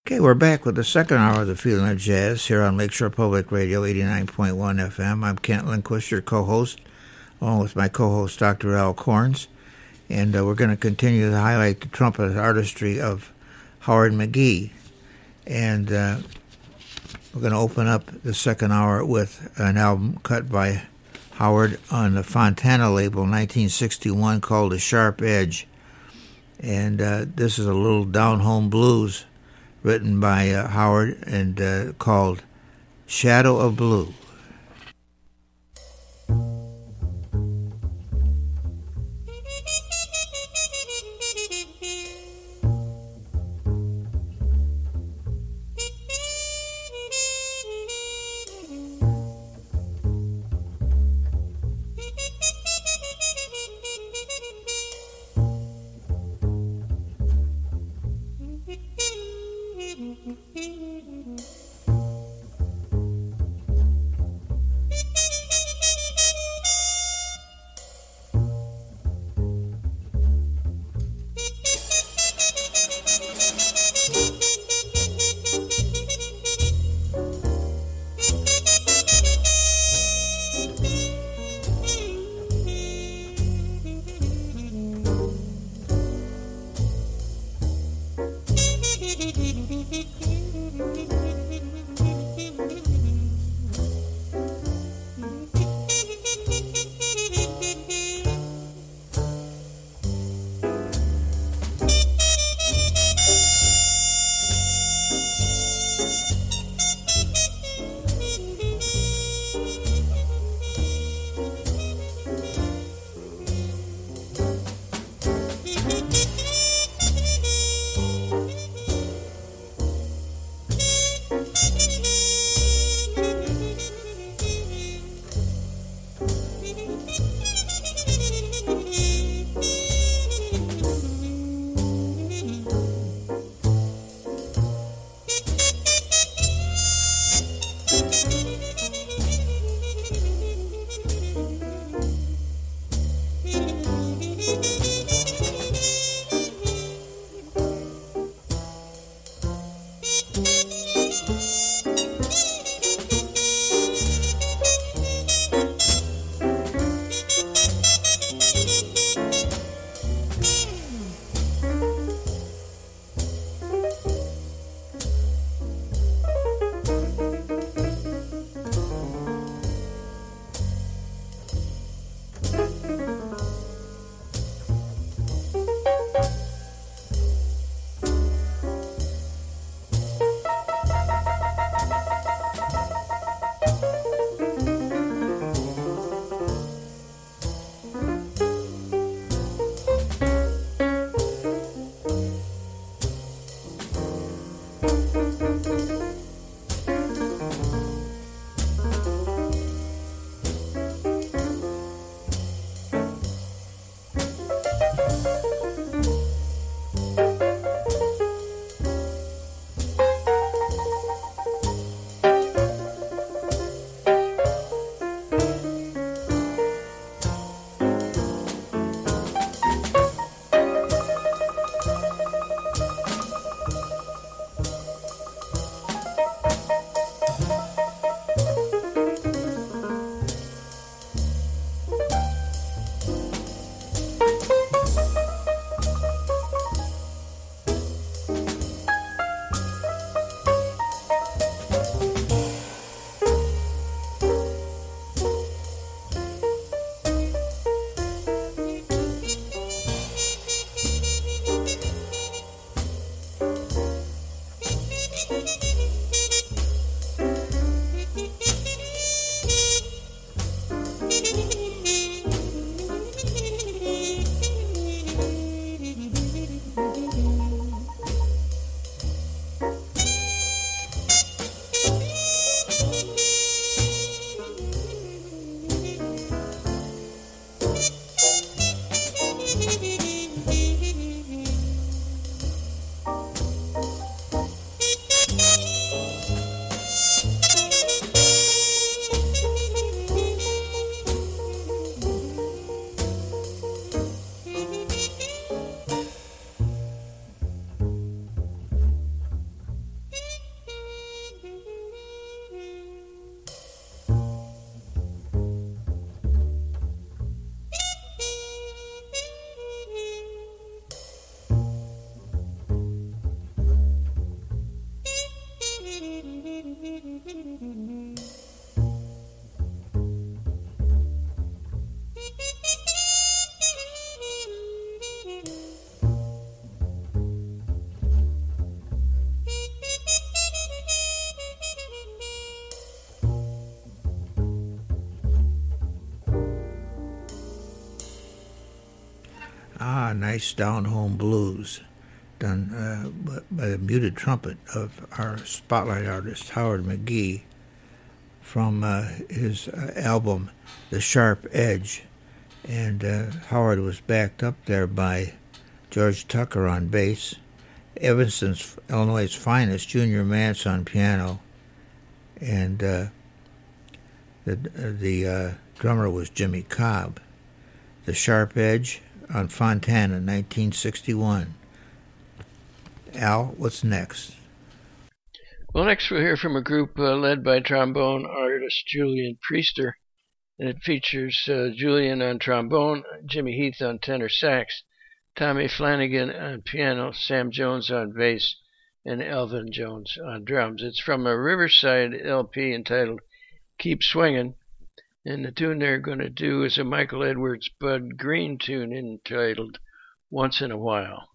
Okay, we're back with the second hour of the Feeling of Jazz here on Lakeshore Public Radio 89.1 FM. I'm Kent Lindquist, your co-host, along with my co-host, Dr. Al Corns. And we're going to continue to highlight the trumpet artistry of Howard McGhee. And we're going to open up the second hour with an album cut by Howard on the Fontana label, 1961, called A Sharp Edge. And this is a little down-home blues written by Howard and called Shadow of Blue. Nice Down Home Blues, done by the muted trumpet of our spotlight artist, Howard McGee, from his album, The Sharp Edge. And Howard was backed up there by George Tucker on bass, Evanston's, Illinois' finest, Junior Mance on piano, and the drummer was Jimmy Cobb. The Sharp Edge on Fontana, 1961. Al, what's next? Well, next we'll hear from a group led by trombone artist Julian Priester, and it features Julian on trombone, Jimmy Heath on tenor sax, Tommy Flanagan on piano, Sam Jones on bass, and Elvin Jones on drums. It's from a Riverside LP entitled Keep Swingin', and the tune they're going to do is a Michael Edwards Bud Green tune entitled Once in a While.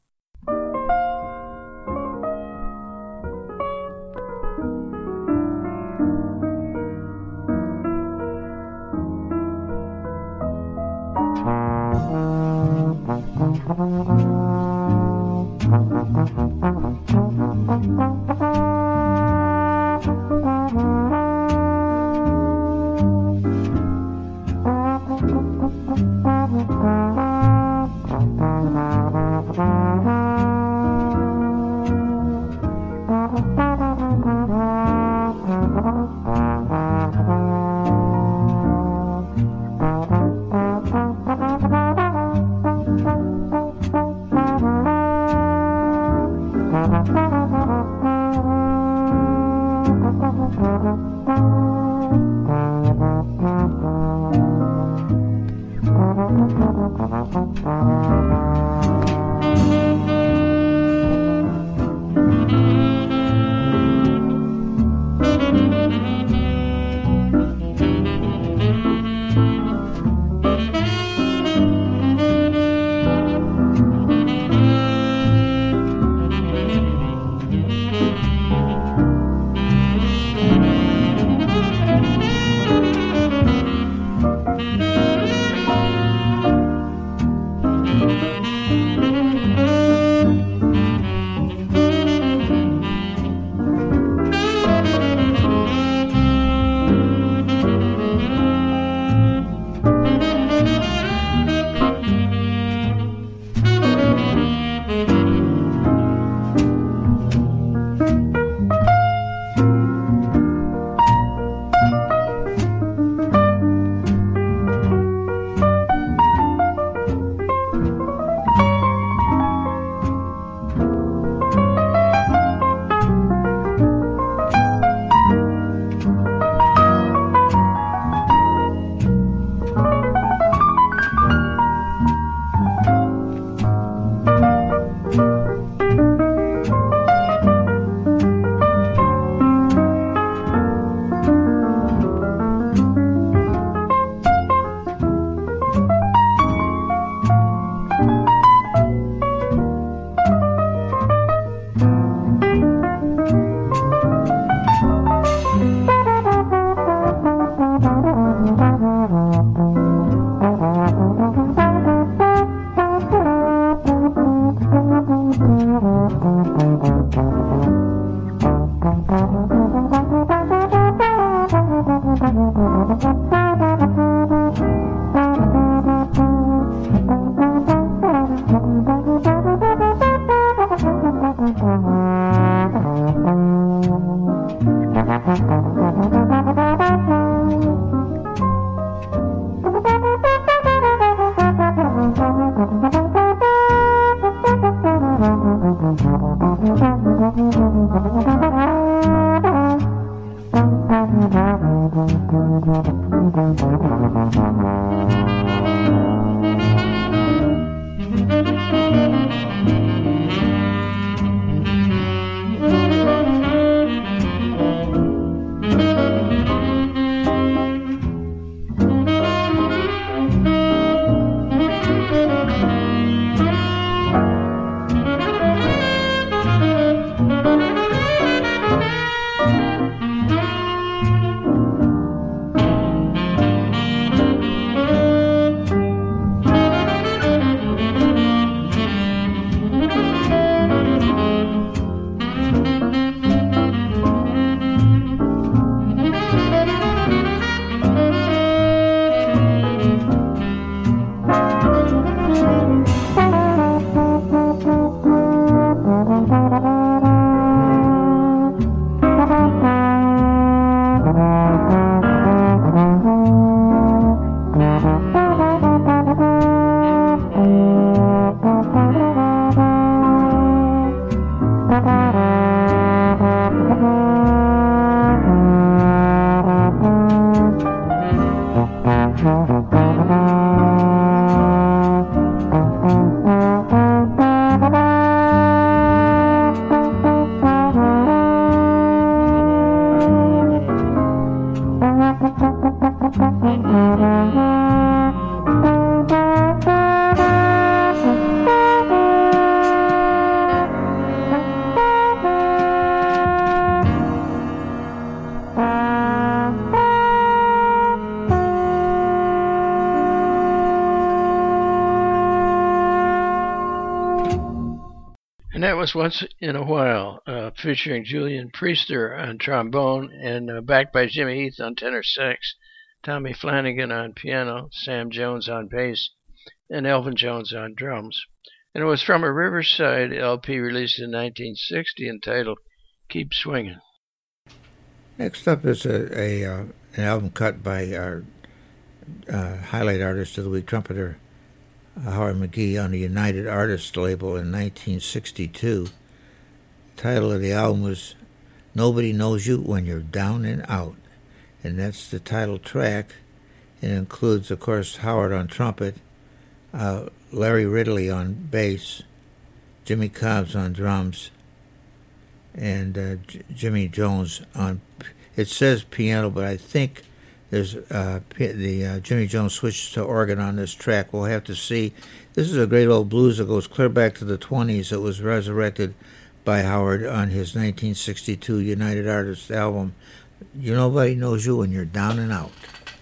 was Once in a While, featuring Julian Priester on trombone and backed by Jimmy Heath on tenor sax, Tommy Flanagan on piano, Sam Jones on bass, and Elvin Jones on drums. And it was from a Riverside LP released in 1960 entitled Keep Swingin'. Next up is an album cut by our highlight artist of the week, trumpeter Howard McGhee, on the United Artists label in 1962. The title of the album was Nobody Knows You When You're Down and Out, and that's the title track. It includes, of course, Howard on trumpet, Larry Ridley on bass, Jimmy Cobbs on drums, and Jimmy Jones on, it says piano, but I think there's Jimmy Jones switches to organ on this track. We'll have to see. This is a great old blues that goes clear back to the 20s. It was resurrected by Howard on his 1962 United Artists album, Nobody Knows You When You're Down and Out.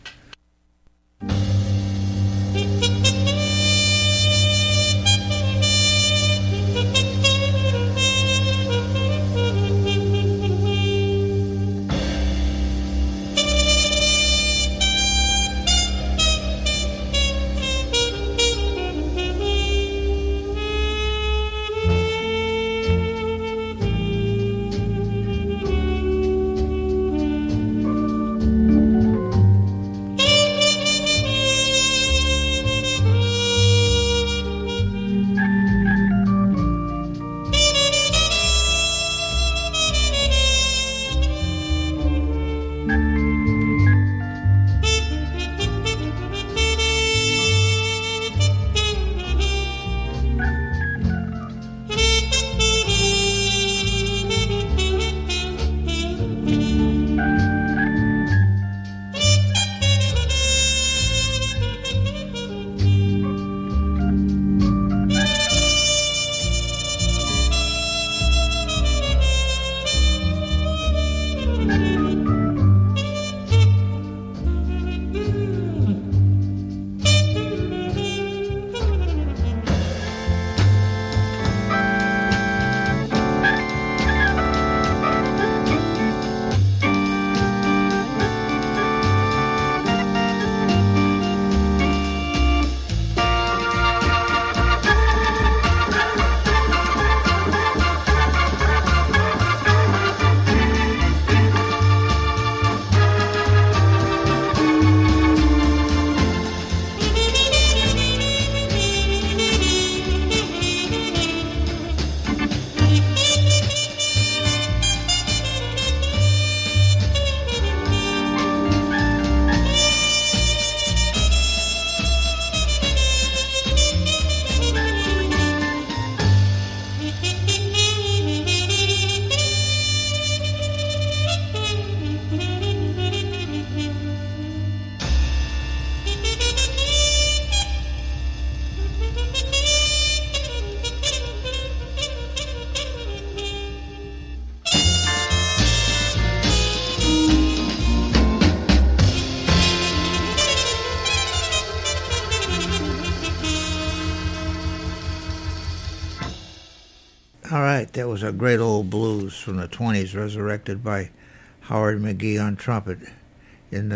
All right, that was a great old blues from the 20s, resurrected by Howard McGhee on trumpet in the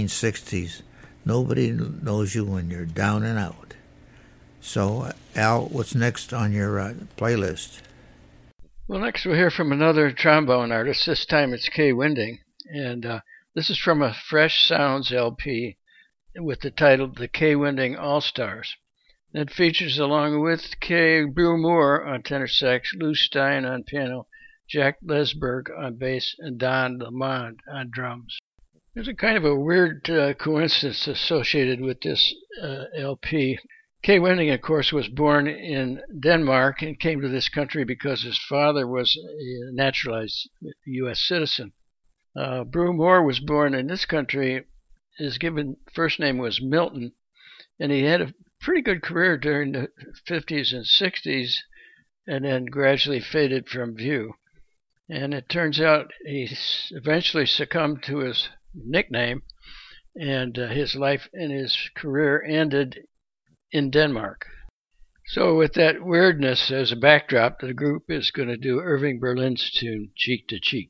1960s. Nobody Knows You When You're Down and Out. So, Al, what's next on your playlist? Well, next we'll hear from another trombone artist. This time it's Kay Winding, and this is from a Fresh Sounds LP with the title The Kay Winding All-Stars. It features, along with Kay, Brew Moore on tenor sax, Lou Stein on piano, Jack Lesberg on bass, and Don Lamond on drums. There's a kind of a weird coincidence associated with this LP. Kay Winding, of course, was born in Denmark and came to this country because his father was a naturalized U.S. citizen. Brew Moore was born in this country. His given first name was Milton, and he had a pretty good career during the 50s and 60s, and then gradually faded from view. And it turns out he eventually succumbed to his nickname, and his life and his career ended in Denmark. So with that weirdness as a backdrop, the group is going to do Irving Berlin's tune, Cheek to Cheek.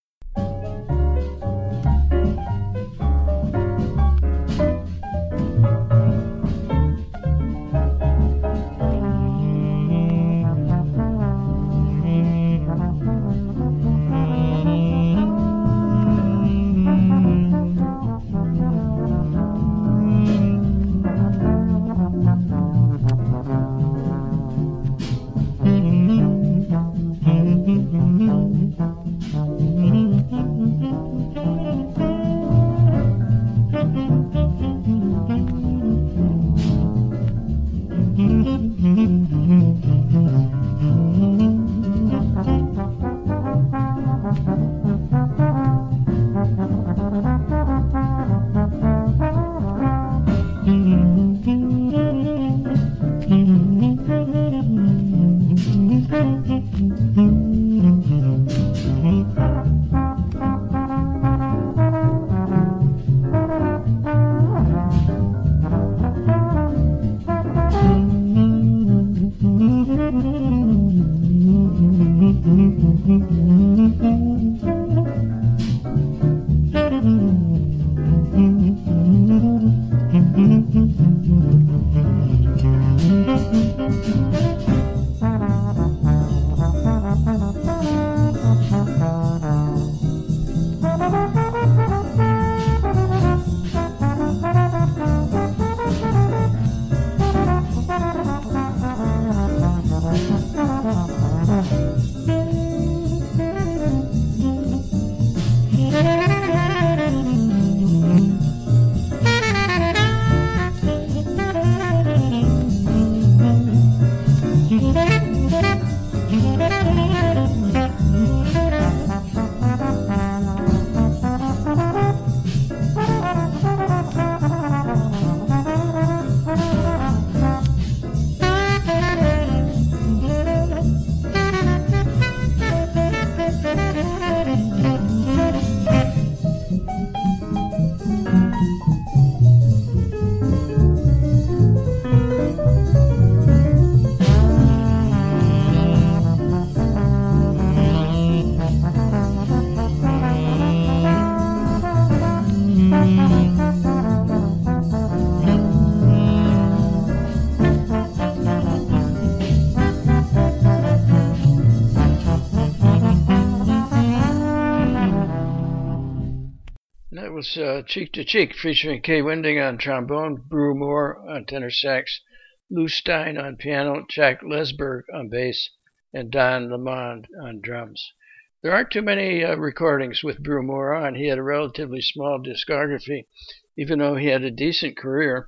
Cheek to Cheek, featuring Kay Winding on trombone, Brew Moore on tenor sax, Lou Stein on piano, Jack Lesberg on bass, and Don Lamond on drums. There aren't too many recordings with Brew Moore on. He had a relatively small discography, even though he had a decent career.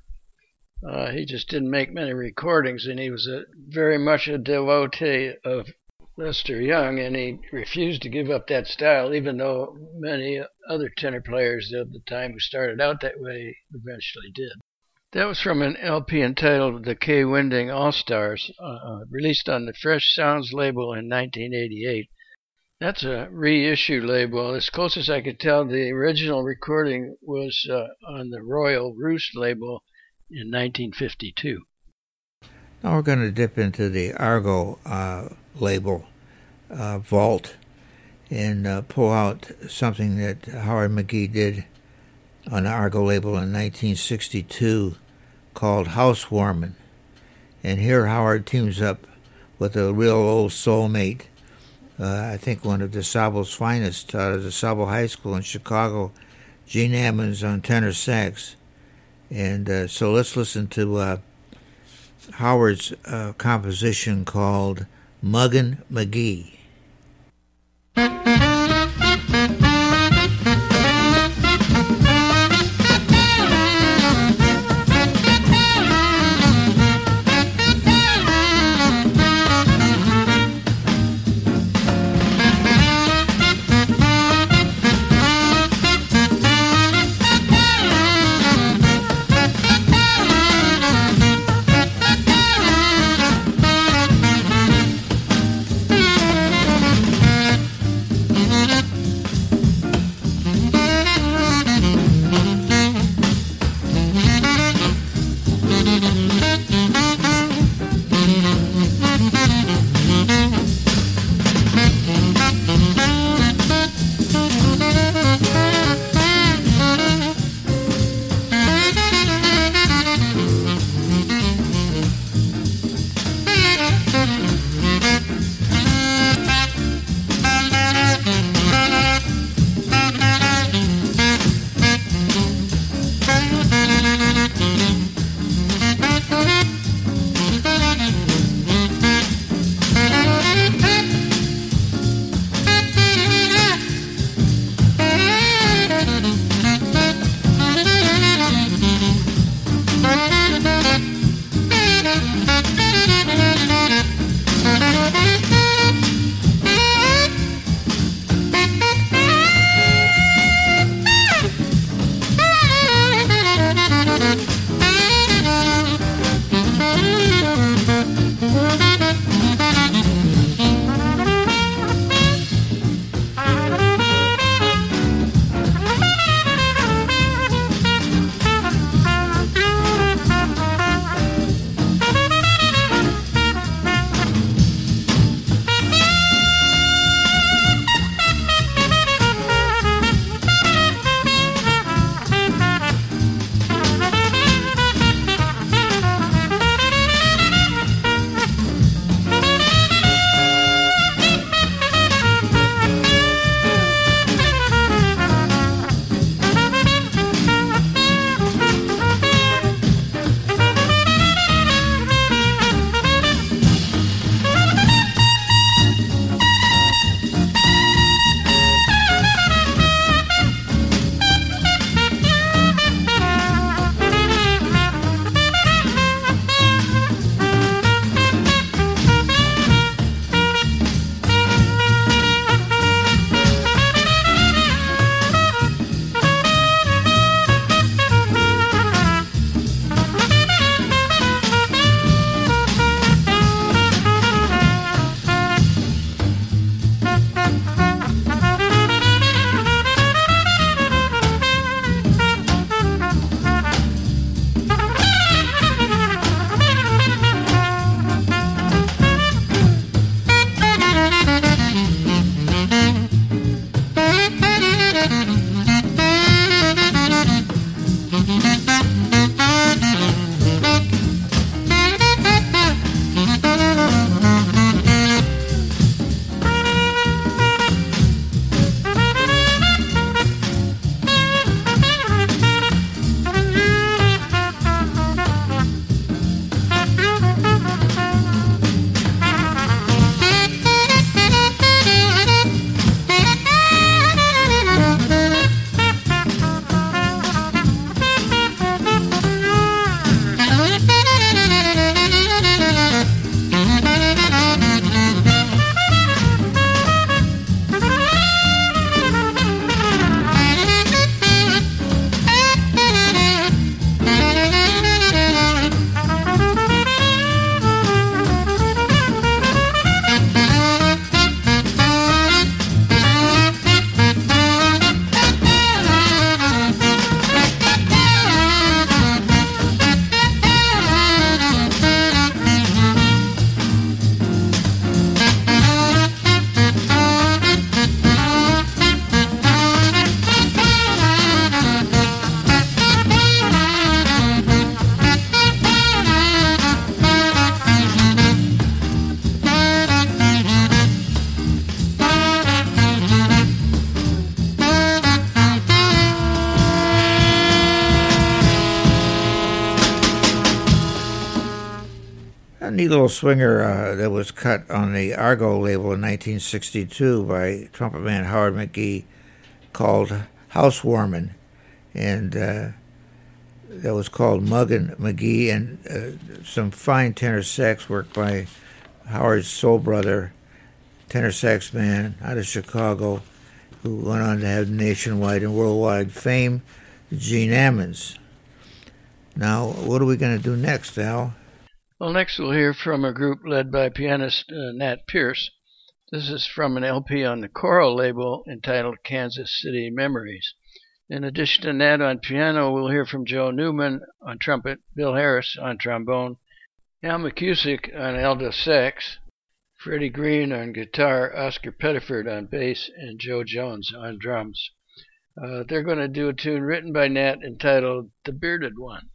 He just didn't make many recordings, and he was very much a devotee of Lester Young, and he refused to give up that style, even though many other tenor players of the time who started out that way eventually did. That was from an LP entitled The Kay Winding All-Stars, released on the Fresh Sounds label in 1988. That's a reissue label. As close as I could tell, the original recording was on the Royal Roost label in 1952. Now we're going to dip into the Argo label vault and pull out something that Howard McGhee did on the Argo label in 1962 called Housewarmin'. And here Howard teams up with a real old soulmate, I think one of DeSable's finest out of DeSable High School in Chicago, Gene Ammons on tenor sax. And so let's listen to Howard's composition called Muggin' McGee. neat little swinger that was cut on the Argo label in 1962 by trumpet man Howard McGee called Housewarmin', and that was called Muggin' McGee, and some fine tenor sax work by Howard's soul brother, tenor sax man out of Chicago, who went on to have nationwide and worldwide fame, Gene Ammons. Now, what are we going to do next, Al? Well, next we'll hear from a group led by pianist Nat Pierce. This is from an LP on the Choral label entitled Kansas City Memories. In addition to Nat on piano, we'll hear from Joe Newman on trumpet, Bill Harris on trombone, Al McCusick on alto sax, Freddie Green on guitar, Oscar Pettiford on bass, and Joe Jones on drums. They're going to do a tune written by Nat entitled The Bearded One.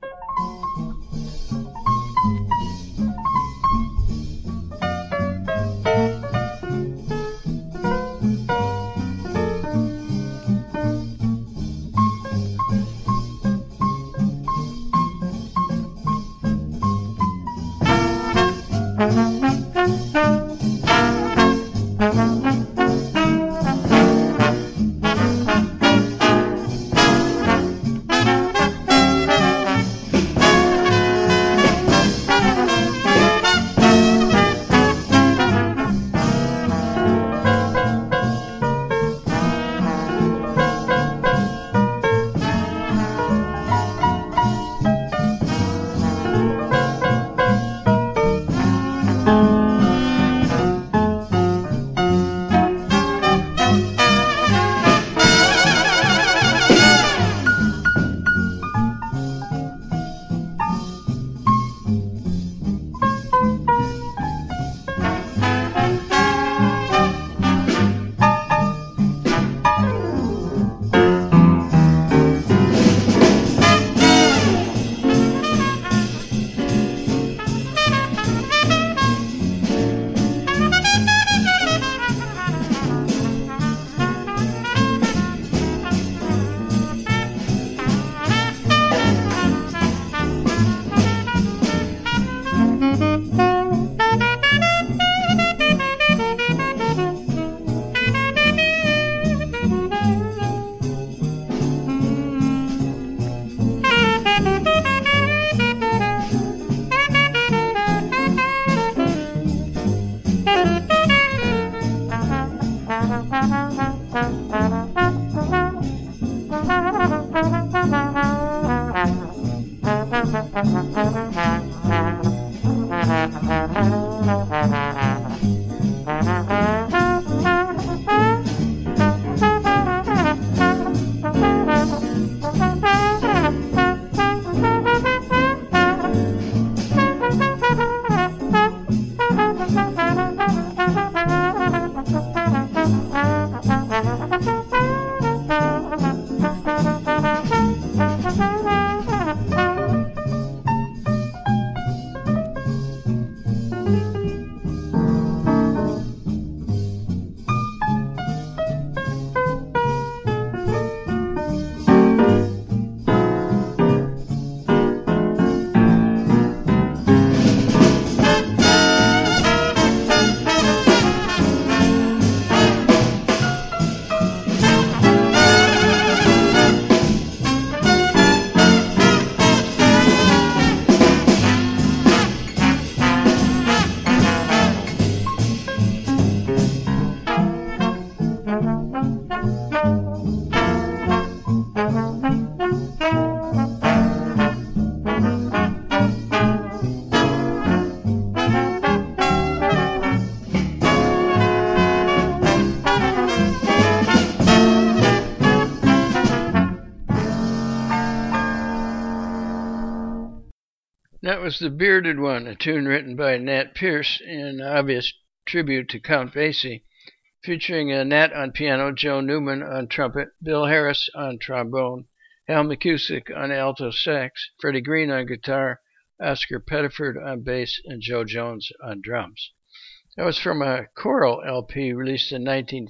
That was The Bearded One, a tune written by Nat Pierce in obvious tribute to Count Basie, featuring Nat on piano, Joe Newman on trumpet, Bill Harris on trombone, Al McCusick on alto sax, Freddie Green on guitar, Oscar Pettiford on bass, and Joe Jones on drums. That was from a choral LP released in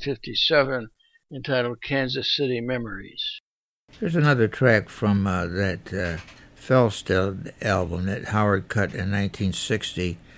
1957 entitled Kansas City Memories. There's another track from that Felstead album that Howard cut in 1960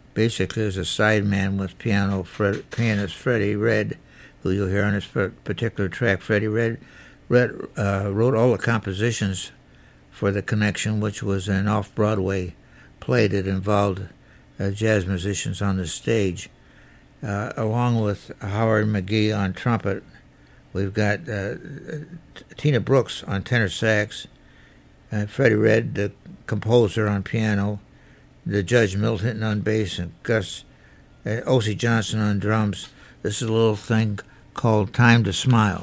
basically as a sideman with pianist Freddie Redd, who you'll hear on this particular track. Freddie Redd wrote all the compositions for The Connection, which was an off-Broadway play that involved jazz musicians on the stage. Along with Howard McGee on trumpet, we've got Tina Brooks on tenor sax, Freddie Redd, the composer, on piano, the Judge Milton on bass, and O.C. Johnson on drums. This is a little thing called Time to Smile.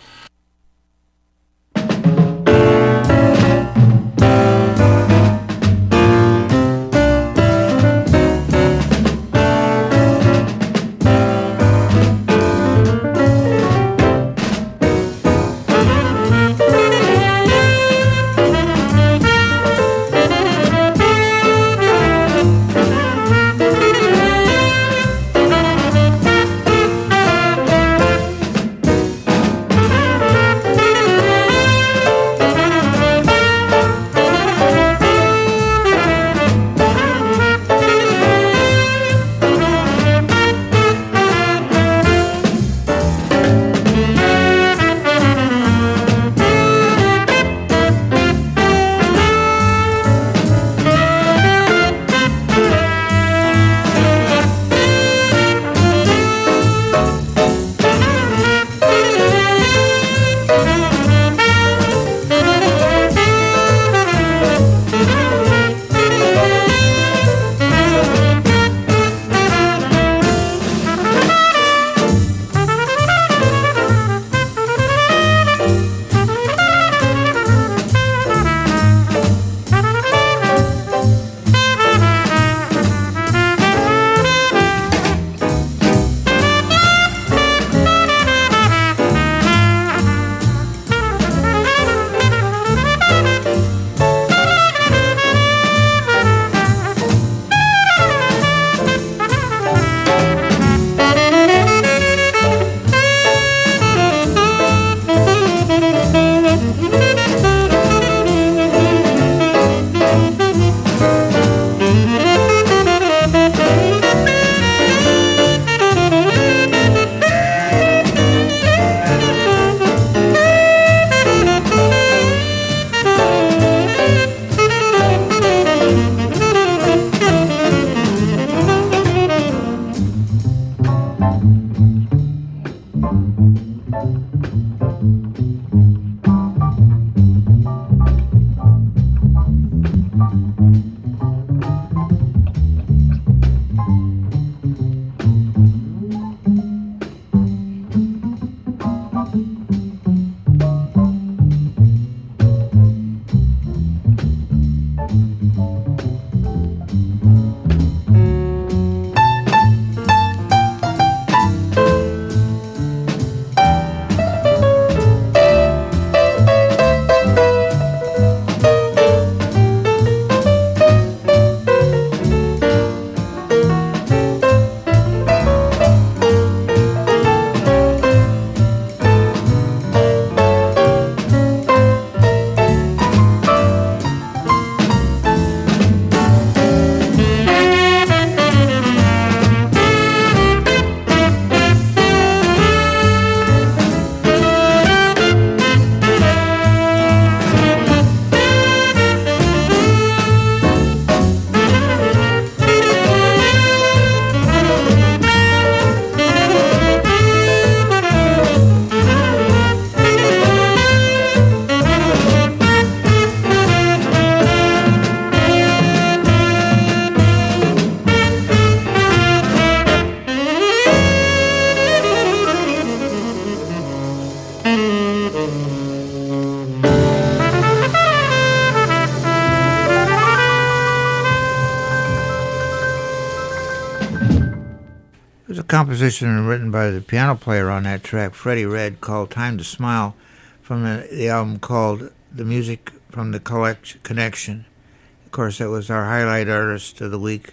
There's a composition written by the piano player on that track, Freddie Redd, called Time to Smile, from the album called The Music from the Connection. Of course, that was our highlight artist of the week,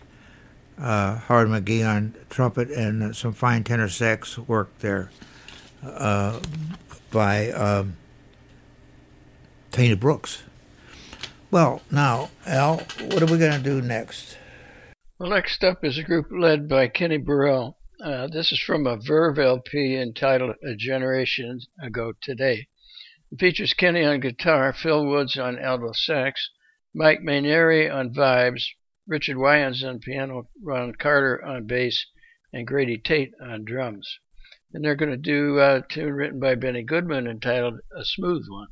Howard McGee on trumpet, and some fine tenor sax work there by Tina Brooks. Well, now, Al, what are we going to do next? Well, next up is a group led by Kenny Burrell. This is from a Verve LP entitled A Generation Ago Today. It features Kenny on guitar, Phil Woods on alto sax, Mike Mainieri on vibes, Richard Wyans on piano, Ron Carter on bass, and Grady Tate on drums. And they're going to do a tune written by Benny Goodman entitled A Smooth One.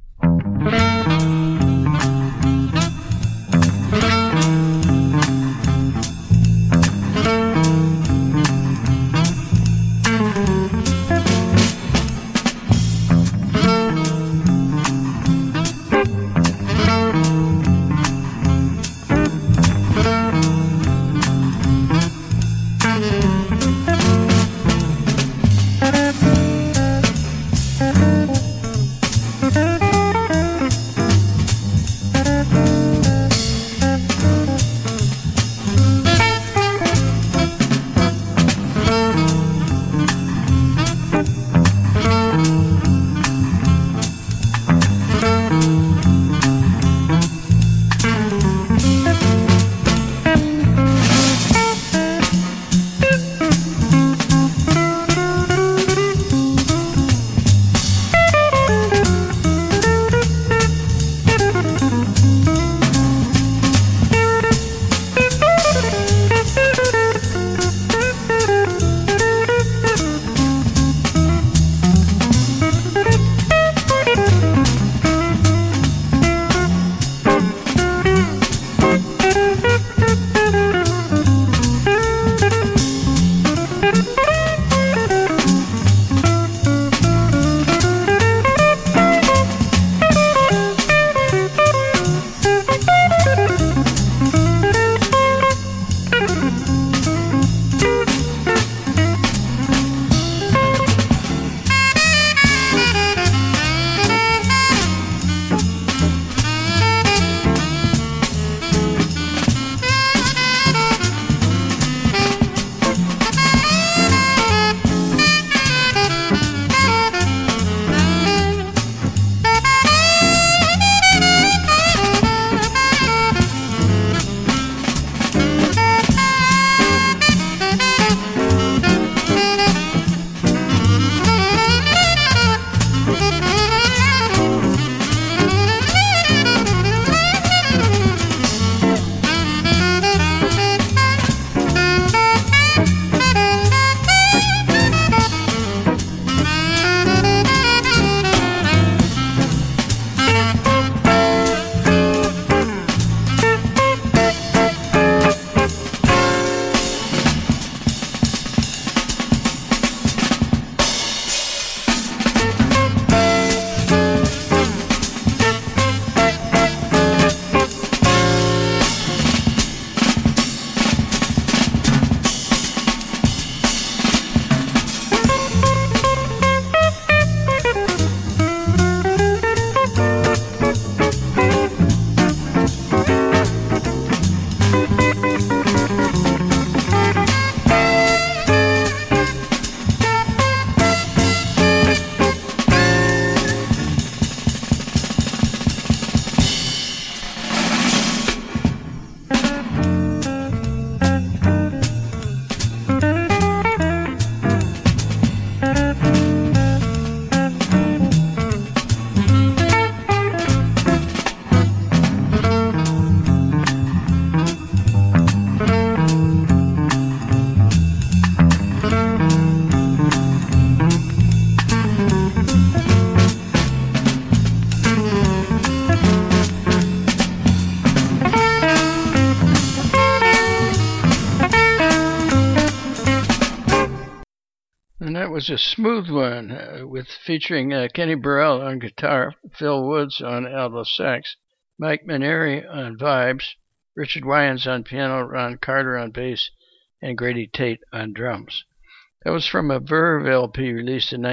And that was A Smooth One, with featuring Kenny Burrell on guitar, Phil Woods on alto sax, Mike Mainieri on vibes, Richard Wyans on piano, Ron Carter on bass, and Grady Tate on drums. That was from a Verve LP released in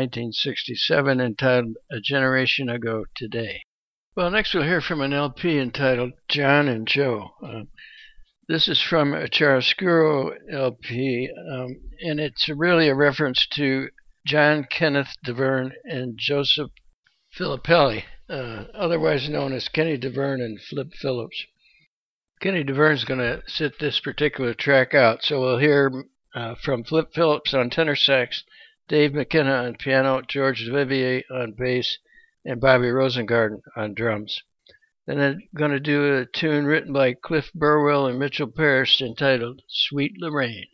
1967 entitled A Generation Ago Today. Well, next we'll hear from an LP entitled John and Joe. This is from a Chiaroscuro LP, and it's really a reference to John Kenneth DeVerne and Joseph Filippelli, otherwise known as Kenny DeVerne and Flip Phillips. Kenny DeVerne's going to sit this particular track out, so we'll hear from Flip Phillips on tenor sax, Dave McKenna on piano, George Duvivier on bass, and Bobby Rosengarten on drums. Then I'm going to do a tune written by Cliff Burwell and Mitchell Parrish entitled Sweet Lorraine.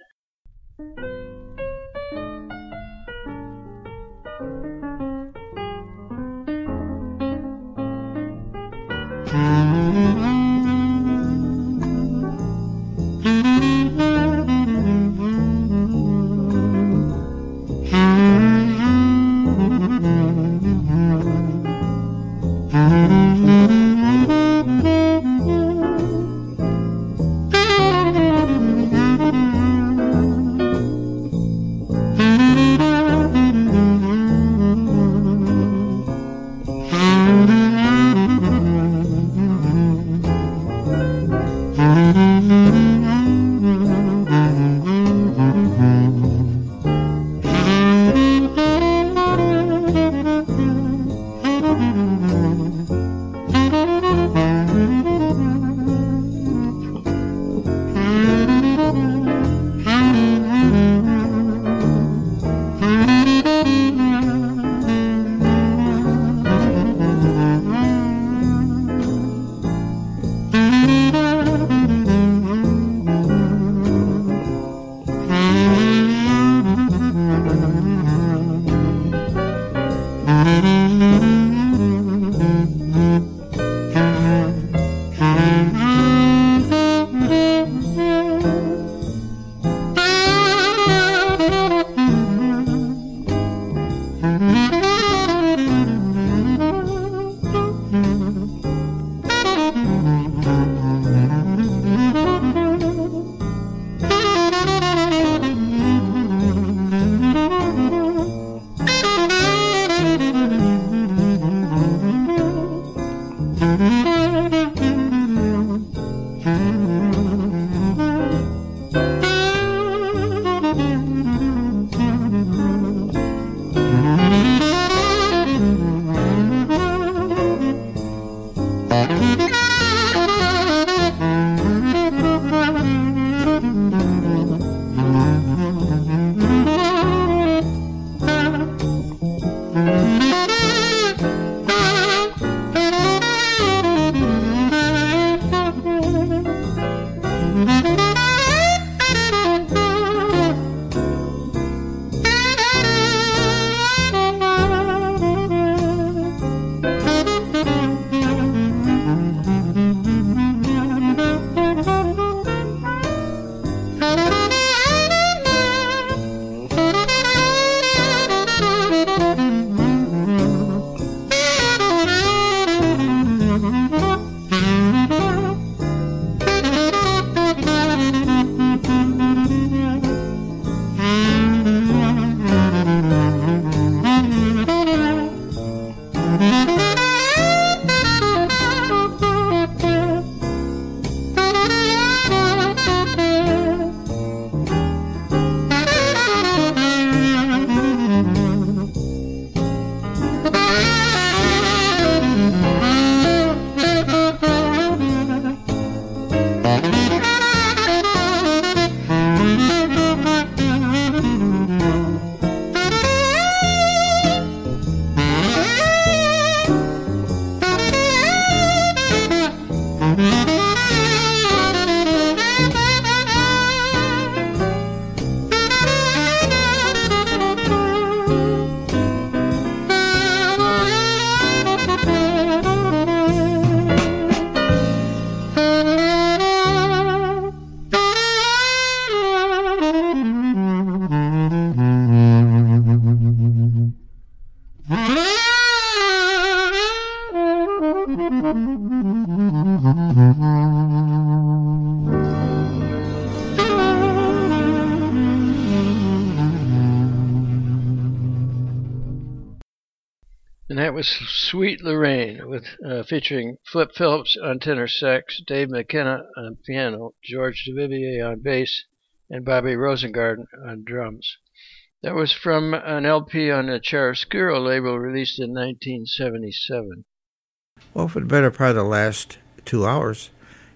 And that was Sweet Lorraine, with featuring Flip Phillips on tenor sax, Dave McKenna on piano, George Duvivier on bass, and Bobby Rosengarten on drums. That was from an LP on the Chiaroscuro label released in 1977. Well, for the better part of the last 2 hours,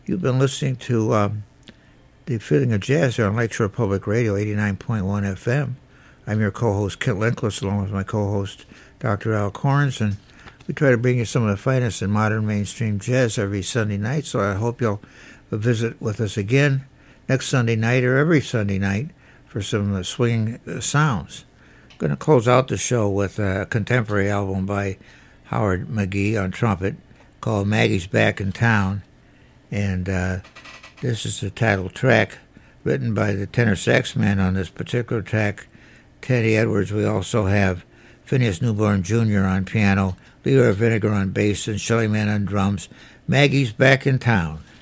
You've been listening to The Feeling of Jazz here on Lakeshore Public Radio, 89.1 FM. I'm your co-host, Kit Linkless, along with my co-host, Dr. Al Corns, and we try to bring you some of the finest in modern mainstream jazz every Sunday night, so I hope you'll visit with us again next Sunday night or every Sunday night for some swinging sounds. I'm going to close out the show with a contemporary album by Howard McGhee on trumpet called Maggie's Back in Town, and this is the title track written by the tenor sax man on this particular track, Teddy Edwards. We also have Phineas Newborn Jr. on piano, Leroy Vinegar on bass, and Shelly Man on drums. Maggie's Back in Town.